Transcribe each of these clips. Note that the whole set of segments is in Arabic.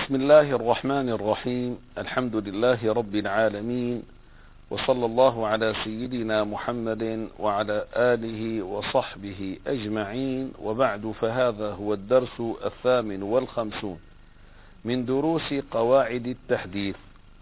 بسم الله الرحمن الرحيم. الحمد لله رب العالمين، وصلى الله على سيدنا محمد وعلى آله وصحبه أجمعين، وبعد، فهذا هو الدرس 58 من دروس قواعد التحديث.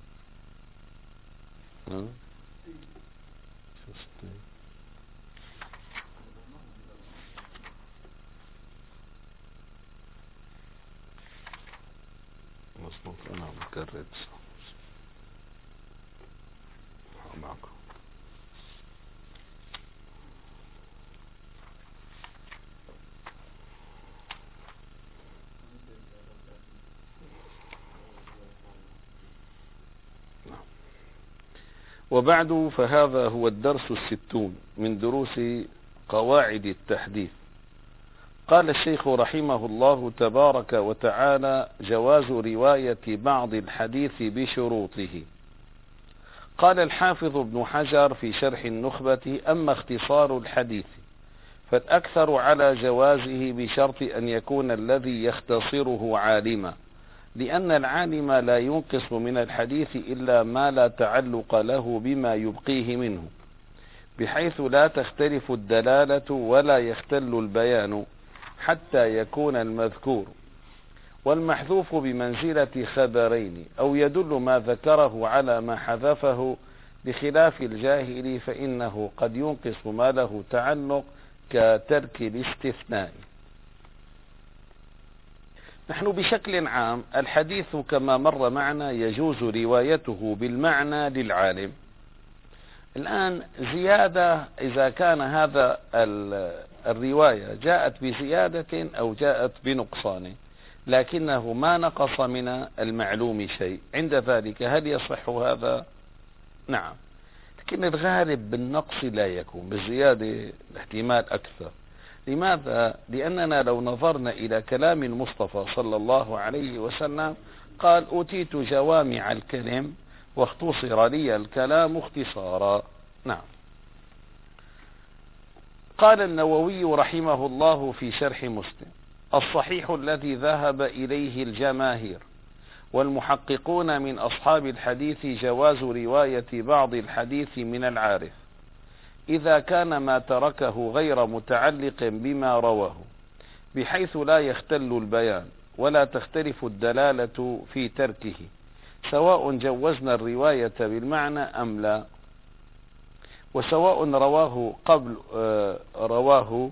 مظبوط، أنا مكرر معكم. وبعد، فهذا هو الدرس 60 من دروس قواعد التحديث. قال الشيخ رحمه الله تبارك وتعالى: جواز رواية بعض الحديث بشروطه. قال الحافظ ابن حجر في شرح النخبة: أما اختصار الحديث فالأكثر على جوازه بشرط أن يكون الذي يختصره عالما، لأن العالم لا ينقص من الحديث إلا ما لا تعلق له بما يبقيه منه، بحيث لا تختلف الدلالة ولا يختل البيان حتى يكون المذكور والمحذوف بمنزلة خبرين، أو يدل ما ذكره على ما حذفه، بخلاف الجاهل فإنه قد ينقص ما له تعلق كترك الاستثناء. نحن بشكل عام الحديث كما مر معنا يجوز روايته بالمعنى للعالم. الآن زيادة، إذا كان هذا الرواية جاءت بزيادة أو جاءت بنقصان لكنه ما نقص من المعلوم شيء، عند ذلك هل يصح هذا؟ نعم، لكن الغالب بالنقص لا يكون، بالزيادة الاحتمال أكثر. لماذا؟ لأننا لو نظرنا إلى كلام المصطفى صلى الله عليه وسلم قال: أوتيت جوامع الكلم واختصر لي الكلام اختصارا. نعم. قال النووي رحمه الله في شرح مسلم: الصحيح الذي ذهب إليه الجماهير والمحققون من أصحاب الحديث جواز رواية بعض الحديث من العارف، إذا كان ما تركه غير متعلق بما رواه، بحيث لا يختل البيان ولا تختلف الدلالة في تركه، سواء جوزنا الرواية بالمعنى أم لا، وسواء رواه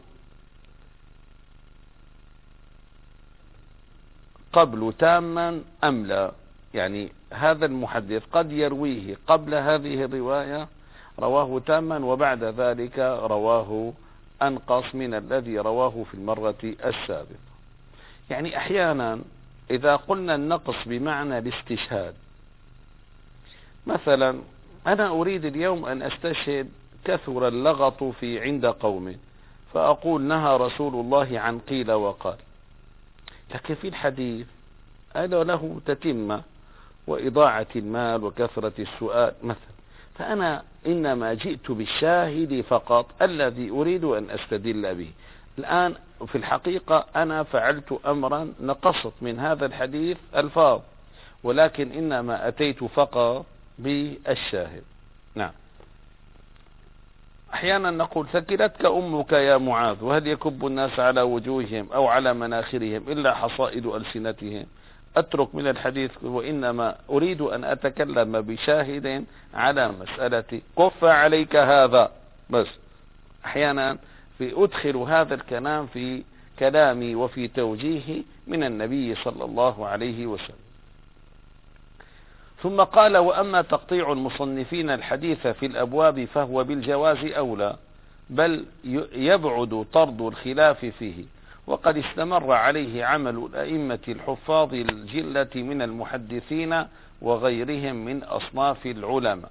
قبل تاما أم لا. يعني هذا المحدث قد يرويه قبل هذه الرواية رواه تاما، وبعد ذلك رواه أنقص من الذي رواه في المرة السابقة. يعني أحيانا إذا قلنا النقص بمعنى الاستشهاد، مثلا أنا أريد اليوم أن أستشهد كثر اللغط في عند قوم، فأقول: نهى رسول الله عن قيل وقال، لكن في الحديث هذا له تتمة وإضاعة المال وكثرة السؤال مثلا، فأنا إنما جئت بالشاهد فقط الذي أريد أن أستدل به. الآن في الحقيقة أنا فعلت أمرا نقصت من هذا الحديث ألفاظ، ولكن إنما أتيت فقط بالشاهد. نعم. أحيانا نقول: ثكلتك أمك يا معاذ، وهل يكب الناس على وجوههم أو على مناخرهم إلا حصائد ألسنتهم. أترك من الحديث وإنما أريد أن أتكلم بشاهد على مسألة كف عليك هذا بس. أحيانا أدخل هذا الكلام في كلامي وفي توجيهي من النبي صلى الله عليه وسلم. ثم قال: وأما تقطيع المصنفين الحديث في الأبواب فهو بالجواز أولى، بل يبعد طرد الخلاف فيه، وقد استمر عليه عمل الأئمة الحفاظ الجلة من المحدثين وغيرهم من أصناف العلماء.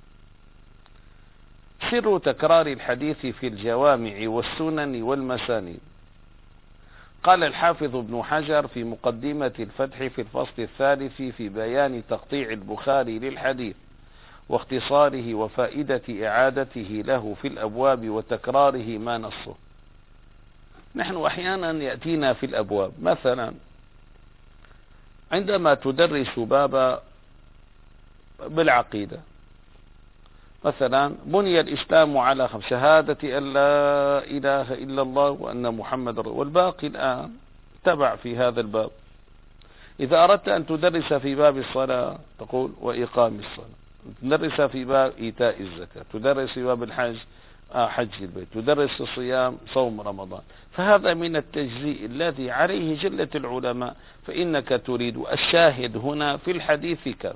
سر تكرار الحديث في الجوامع والسنن والمسانيد. قال الحافظ ابن حجر في مقدمة الفتح في الفصل الثالث في بيان تقطيع البخاري للحديث واختصاره وفائدة إعادته له في الأبواب وتكراره ما نصه: نحن أحيانا يأتينا في الأبواب مثلا عندما تدرس بابا بالعقيدة مثلا، بني الإسلام على شهادة أن لا إله إلا الله وأن محمد والباقي الآن تبع في هذا الباب. إذا أردت أن تدرس في باب الصلاة تقول وإقام الصلاة، تدرس في باب إيتاء الزكاة، تدرس في باب الحج حج البيت، تدرس الصيام صوم رمضان. فهذا من التجزيء الذي عليه جلة العلماء، فإنك تريد الشاهد هنا في الحديث كذا.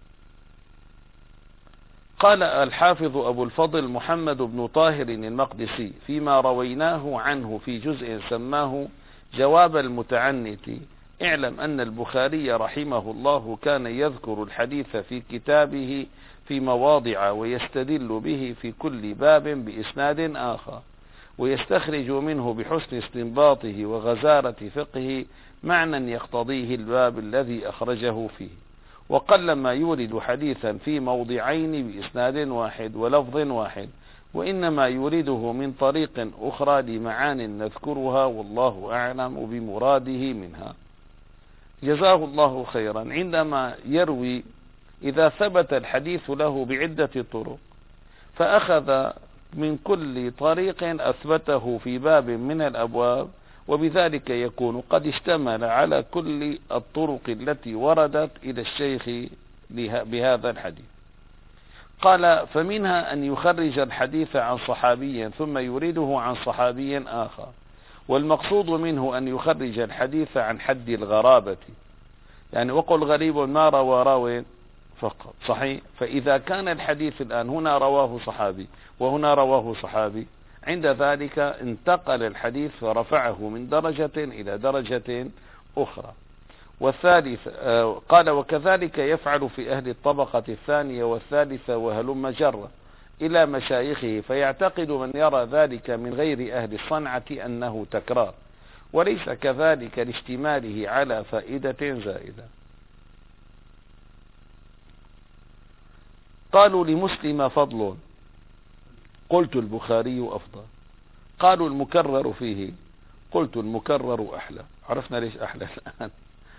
قال الحافظ أبو الفضل محمد بن طاهر المقدسي فيما رويناه عنه في جزء سماه جواب المتعنت: اعلم أن البخاري رحمه الله كان يذكر الحديث في كتابه في مواضع ويستدل به في كل باب بإسناد آخر، ويستخرج منه بحسن استنباطه وغزارة فقهه معنى يقتضيه الباب الذي أخرجه فيه، وقلما يورد حديثا في موضعين بإسناد واحد ولفظ واحد، وإنما يورده من طريق أخرى لمعان نذكرها والله أعلم بمراده منها. جزاه الله خيرا. عندما يروي إذا ثبت الحديث له بعدة طرق فأخذ من كل طريق أثبته في باب من الأبواب، وبذلك يكون قد اشتمل على كل الطرق التي وردت إلى الشيخ بهذا الحديث. قال: فمنها أن يخرج الحديث عن صحابي ثم يريده عن صحابي آخر، والمقصود منه أن يخرج الحديث عن حد الغرابة، يعني وقل غريب ما روى راو فقط، صحيح؟ فإذا كان الحديث الآن هنا رواه صحابي وهنا رواه صحابي، عند ذلك انتقل الحديث فرفعه من درجة إلى درجة أخرى. والثالث قال: وكذلك يفعل في أهل الطبقة الثانية والثالثة وهلم جرة إلى مشايخه، فيعتقد من يرى ذلك من غير أهل الصنعة أنه تكرار، وليس كذلك لاشتماله على فائدة زائدة. قالوا: لمسلم فضل، قلت البخاري أفضل. قالوا: المكرر فيه، قلت المكرر أحلى. عرفنا ليش أحلى الآن.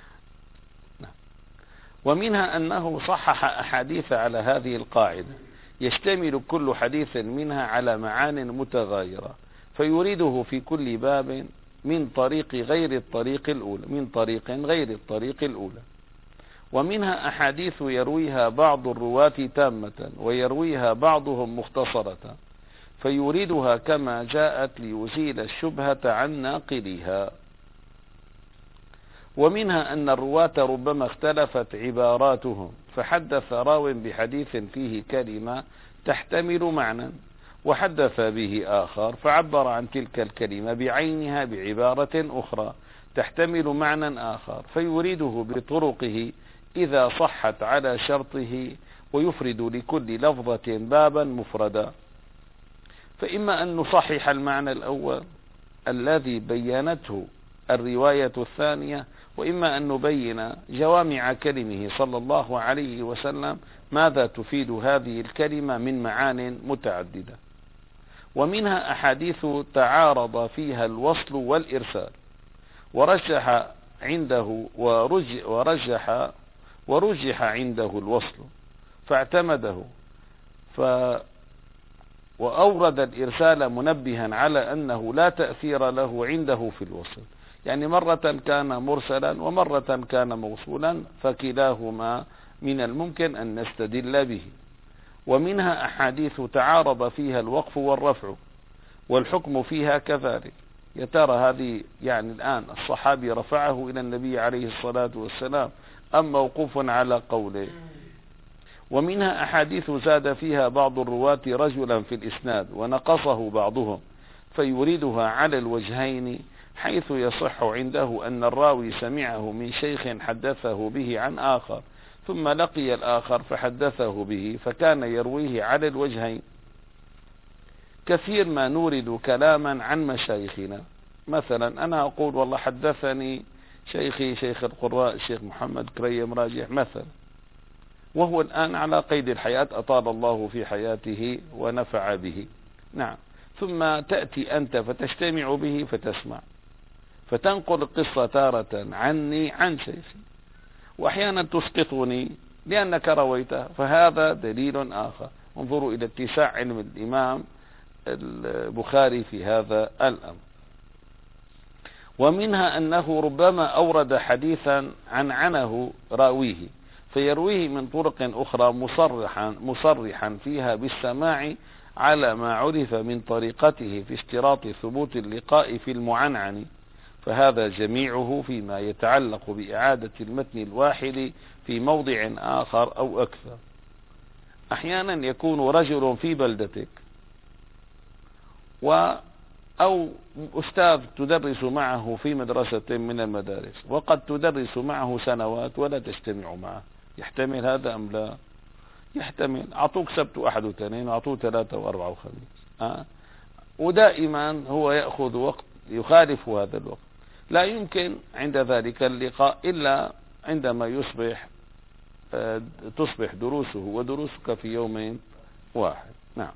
ومنها أنه صحح أحاديث على هذه القاعدة، يشتمل كل حديث منها على معان متغايرة، فيريده في كل باب من طريق غير الطريق الأولى. ومنها أحاديث يرويها بعض الرواة تامة ويرويها بعضهم مختصرة، فيريدها كما جاءت ليزيل الشبهة عن ناقلها. ومنها أن الرواة ربما اختلفت عباراتهم، فحدث راو بحديث فيه كلمة تحتمل معنى، وحدث به آخر فعبر عن تلك الكلمة بعينها بعبارة أخرى تحتمل معنى آخر، فيريده بطرقه إذا صحت على شرطه، ويفرد لكل لفظة بابا مفردا. فإما أن نصحح المعنى الأول الذي بينته الرواية الثانية، وإما أن نبين جوامع كلمه صلى الله عليه وسلم ماذا تفيد هذه الكلمة من معان متعددة. ومنها أحاديث تعارض فيها الوصل والإرسال، ورجح عنده الوصل فاعتمده، وأورد الإرسال منبها على أنه لا تأثير له عنده في الوصل، يعني مرة كان مرسلا ومرة كان موصولا، فكلاهما من الممكن أن نستدل به. ومنها أحاديث تعارض فيها الوقف والرفع والحكم فيها كذلك، يا ترى هذه يعني الآن الصحابي رفعه إلى النبي عليه الصلاة والسلام أم موقوف على قوله. ومنها أحاديث زاد فيها بعض الرواة رجلا في الإسناد ونقصه بعضهم، فيريدها على الوجهين، حيث يصح عنده أن الراوي سمعه من شيخ حدثه به عن آخر، ثم لقي الآخر فحدثه به، فكان يرويه على الوجهين. كثير ما نورد كلاما عن مشايخنا، مثلا أنا أقول والله حدثني شيخي شيخ القراء الشيخ محمد كريم راجح مثلا، وهو الآن على قيد الحياة، أطال الله في حياته ونفع به، نعم. ثم تأتي أنت فتجتمع به فتسمع، فتنقل القصة تارة عني عن شيخي، وأحيانا تسقطني لأنك رويتها، فهذا دليل آخر. انظروا إلى اتساع علم الإمام البخاري في هذا الأمر. ومنها أنه ربما أورد حديثا عنه راويه فيرويه من طرق أخرى مصرحا فيها بالسماع على ما عرف من طريقته في اشتراط ثبوت اللقاء في المعنعن، فهذا جميعه فيما يتعلق بإعادة المتن الواحد في موضع آخر أو أكثر. أحيانا يكون رجل في بلدتك أو أستاذ تدرس معه في مدرسة من المدارس، وقد تدرس معه سنوات ولا تجتمع معه. يحتمل هذا أم لا؟ يحتمل. أعطوك سبت وأحد واثنين، وأعطوه ثلاثة وأربعة وخميس، ودائما هو يأخذ وقت يخالف هذا الوقت. لا يمكن عند ذلك اللقاء إلا عندما تصبح دروسه ودروسك في يوم واحد. نعم.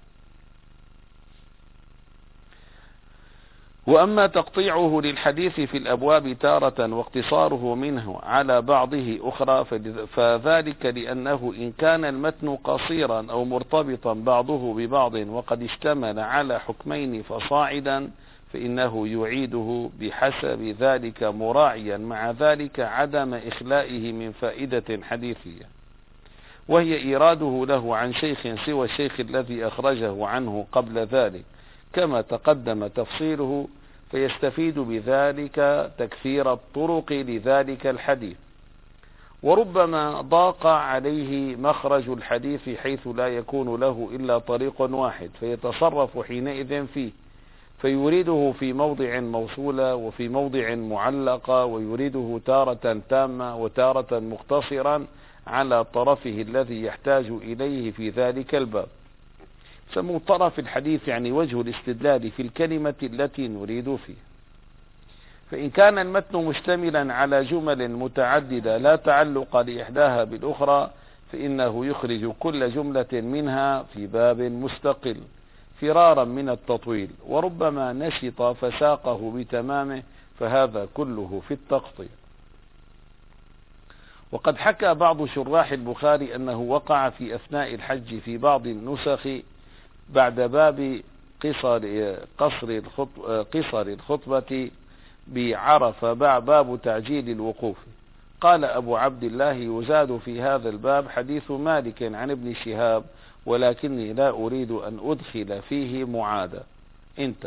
وأما تقطيعه للحديث في الأبواب تارة واقتصاره منه على بعضه أخرى فذلك لأنه إن كان المتن قصيرا أو مرتبطا بعضه ببعض وقد اشتمل على حكمين فصاعدا فإنه يعيده بحسب ذلك، مراعيا مع ذلك عدم إخلائه من فائدة حديثية، وهي إيراده له عن شيخ سوى الشيخ الذي أخرجه عنه قبل ذلك كما تقدم تفصيله، فيستفيد بذلك تكثير الطرق لذلك الحديث. وربما ضاق عليه مخرج الحديث حيث لا يكون له إلا طريق واحد، فيتصرف حينئذ فيه، فيريده في موضع موصولة وفي موضع معلقة، ويريده تارة تامة وتارة مقتصرا على طرفه الذي يحتاج إليه في ذلك الباب. سموا طرف الحديث يعني وجه الاستدلال في الكلمة التي نريد فيه. فإن كان المتن مشتملا على جمل متعددة لا تعلق لإحداها بالأخرى فإنه يخرج كل جملة منها في باب مستقل فرارا من التطويل، وربما نشط فساقه بتمامه، فهذا كله في التقطيع. وقد حكى بعض شراح البخاري أنه وقع في أثناء الحج في بعض النسخ بعد باب قصر الخطبة بعرفة باب تعجيل الوقوف. قال أبو عبد الله يزاد في هذا الباب حديث مالك عن ابن شهاب، ولكني لا أريد أن أدخل فيه معادة. انتهى.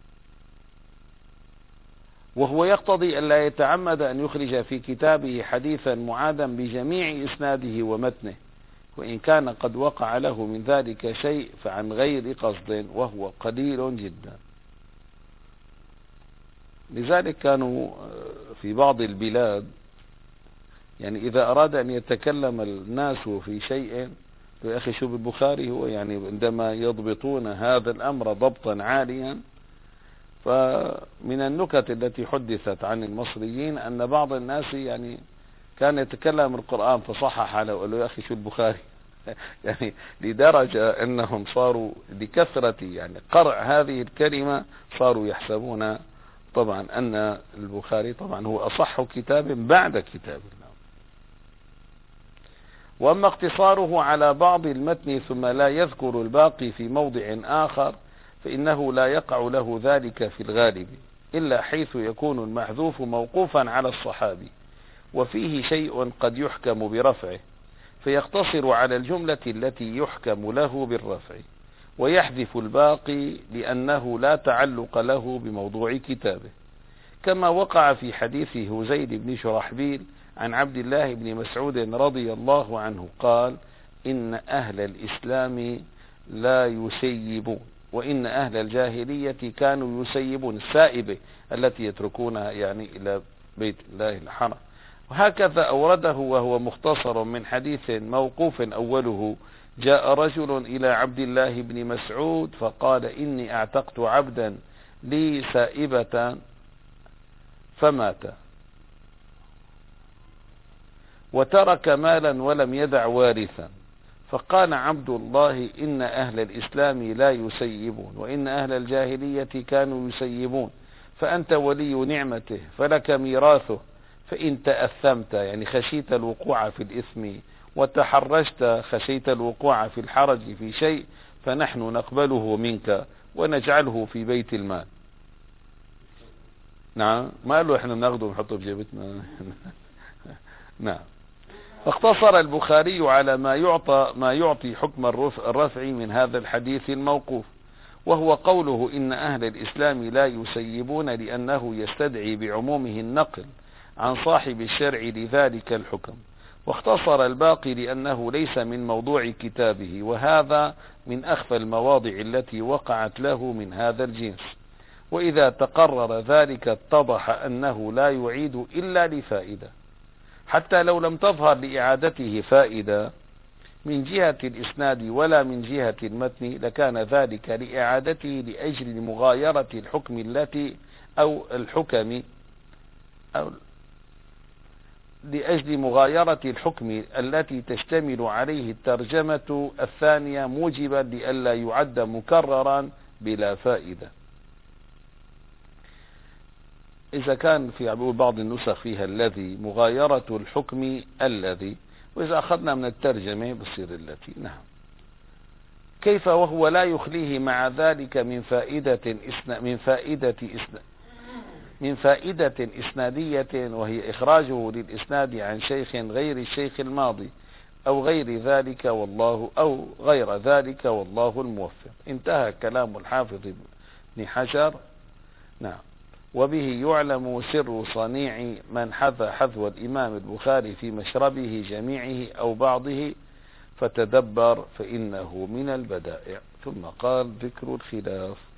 وهو يقتضي أن لا يتعمد أن يخرج في كتابه حديثا معادا بجميع إسناده ومتنه، وإن كان قد وقع له من ذلك شيء فعن غير قصد، وهو قليل جدا. لذلك كانوا في بعض البلاد يعني إذا أراد أن يتكلم الناس في شيء، يا أخي شوف البخاري هو يعني عندما يضبطون هذا الأمر ضبطا عاليا. فمن النكت التي حدثت عن المصريين أن بعض الناس يعني كان يتكلم القرآن فصحح له وقال له يا أخي شو البخاري يعني لدرجة أنهم صاروا لكثرة يعني قرع هذه الكلمة صاروا يحسبون طبعا أن البخاري طبعا هو أصح كتاب بعد كتاب الله. وأما اقتصاره على بعض المتن ثم لا يذكر الباقي في موضع آخر فإنه لا يقع له ذلك في الغالب إلا حيث يكون المحذوف موقوفا على الصحابي وفيه شيء قد يحكم برفعه، فيقتصر على الجملة التي يحكم له بالرفع ويحذف الباقي لأنه لا تعلق له بموضوع كتابه، كما وقع في حديث هزيل بن شرحبيل عن عبد الله بن مسعود رضي الله عنه قال: إن أهل الإسلام لا يسيبون، وإن أهل الجاهلية كانوا يسيبون، السائبة التي يتركونها يعني إلى بيت الله الحرام. وهكذا أورده وهو مختصر من حديث موقوف أوله: جاء رجل إلى عبد الله بن مسعود فقال: إني اعتقت عبدا لي سائبة فمات وترك مالا ولم يدع وارثا، فقال عبد الله: إن أهل الإسلام لا يسيبون، وإن أهل الجاهلية كانوا يسيبون، فأنت ولي نعمته فلك ميراثه، فإن تأثمت يعني خشيت الوقوع في الإثم، وتحرجت خشيت الوقوع في الحرج في شيء، فنحن نقبله منك ونجعله في بيت المال. نعم، ما قالوا احنا بناخده ونحطه في جيبتنا. نعم. فاقتصر البخاري على ما يعطي حكم الرفع من هذا الحديث الموقوف، وهو قوله إن أهل الإسلام لا يسيبون لأنه يستدعي بعمومه النقل عن صاحب الشرع لذلك الحكم، واختصر الباقي لأنه ليس من موضوع كتابه، وهذا من أخفى المواضع التي وقعت له من هذا الجنس. وإذا تقرر ذلك اتضح أنه لا يعيد إلا لفائدة، حتى لو لم تظهر لإعادته فائدة من جهة الإسناد ولا من جهة المتن، لكان ذلك لإعادته لأجل مغايرة الحكم لأجل مغايرة الحكم التي تشتمل عليه الترجمة الثانية، موجبا لئلا يعد مكررا بلا فائدة. إذا كان في بعض النسخ فيها الذي مغايرة الحكم الذي، وإذا أخذنا من الترجمة بصير التي. نعم. كيف وهو لا يخليه مع ذلك من فائدة إسنادية، وهي إخراجه للإسناد عن شيخ غير الشيخ الماضي أو غير ذلك والله الموفق. انتهى كلام الحافظ ابن حجر. نعم. وبه يعلم سر صنيع من حذو الإمام البخاري في مشربه جميعه أو بعضه، فتدبر فإنه من البدائع. ثم قال ذكر الخلاف.